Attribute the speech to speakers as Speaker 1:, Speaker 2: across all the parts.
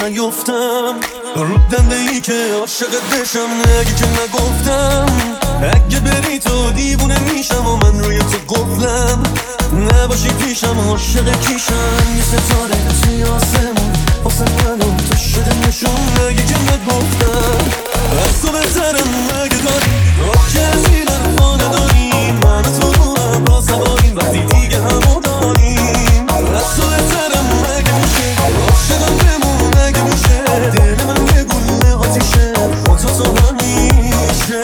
Speaker 1: نیفتم رو دنده ای که عاشقت بشم نگی که نگفتم اگه بری تو دیوونه میشم و من روی تو قفلم نباشی پیشم عاشق کیشم یه ستاره توی آسمون واسه من و تو شده نشون نگی که نگفتم از تو بهترم مگه داری که از این حرفانه داریم من و تو رو هم را سواریم وقتی دیگه همو داریم از تو بهترم مگه میشه عاشقم بمون مگه میشه دل من یه گونه آتیشه با تو همیشه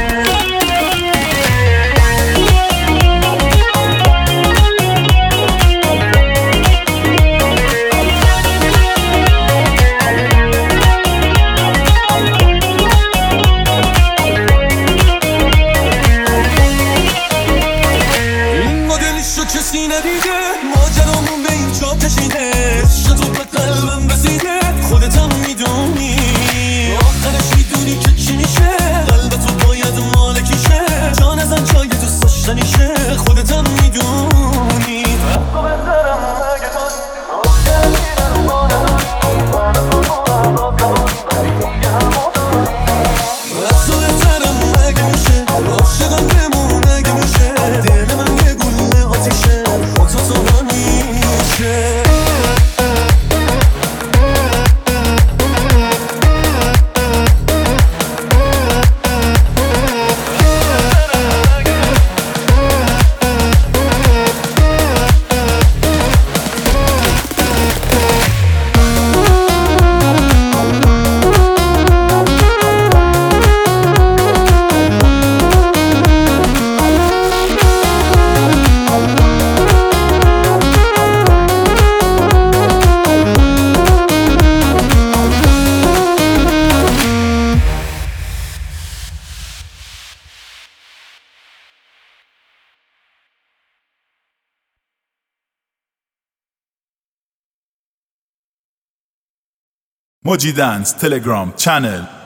Speaker 1: کسی ندیده ماجرامون به این جا کشیده عشق تو به قلبم رسیده خودت هم میدونی آخرش میدونی که چی میشه قلب تو باید مالکیشه جان ازن جای دوست داشتنیشه خودت هم میدونی از تو بهترم مگه داری آخر میرم ما نداری من تو با هم دیگه همو داری از تو بهترم مگه میشه عاشقم بمون مگه میشه دل من یه گونه آتیشه با تو همیشه
Speaker 2: Moji Dance Telegram channel